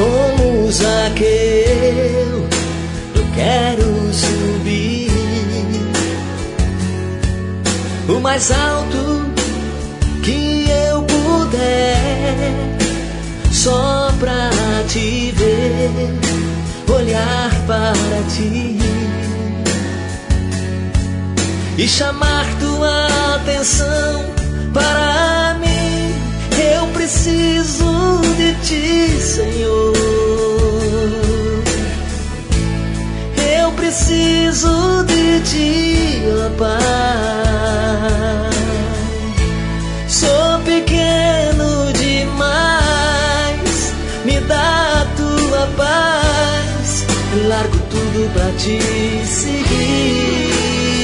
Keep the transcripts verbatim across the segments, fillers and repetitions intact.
Como Zaqueu, eu quero subir o mais alto que eu puder, só pra te ver, olhar para ti e chamar tua atenção para mim. Eu preciso de ti, Senhor. Eu preciso de ti, ó Pai. Sou pequeno demais, me dá tua paz. Largo tudo pra te seguir.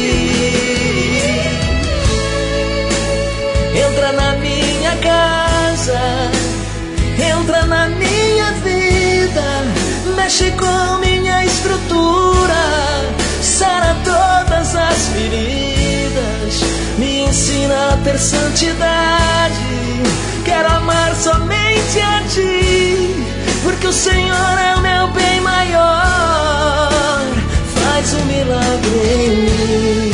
Entra na minha casa, entra na minha vida, mexe com minha estrutura, sara todas as feridas, me ensina a ter santidade. Quero amar somente a ti, porque o Senhor é o meu bem maior. Faz um milagre em mim.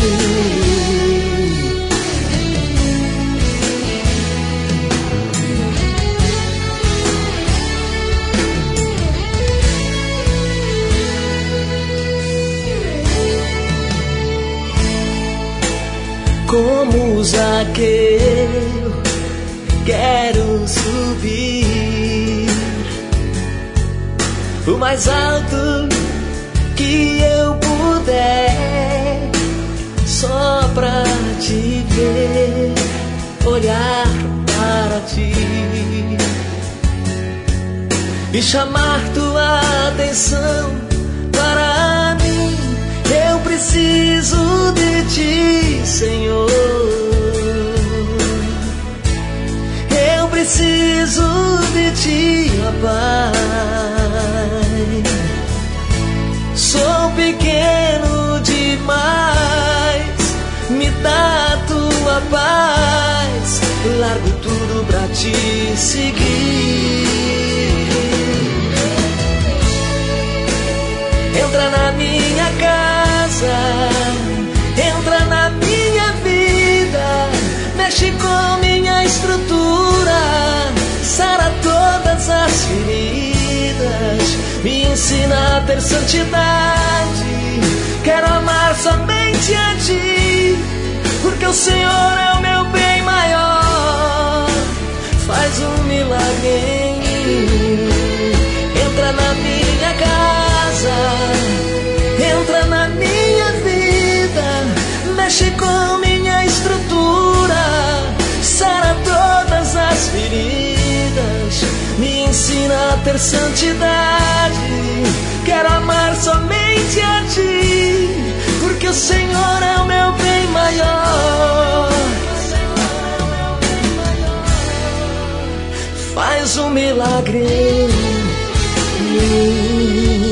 Como Zaqueu, quero subir o mais alto que eu puder, só pra te ver, olhar para ti e chamar tua atenção para mim. Eu preciso de ti, Senhor. Eu preciso de ti, ó Pai. Sou pequeno demais, me dá tua paz. Largo tudo pra te seguir. Entra na minha casa, entra na minha vida, mexe com minha estrutura, sara todas as feridas, me ensina a ter santidade. Quero amar somente a ti, porque o Senhor é o meu bem maior. Faz um milagre em mim. Entra na minha casa, entra na minha vida, mexe com minha estrutura, sara todas as feridas, me ensina a ter santidade. Quero amar somente a ti, porque o Senhor é o meu bem maior. Faz um milagre em mim.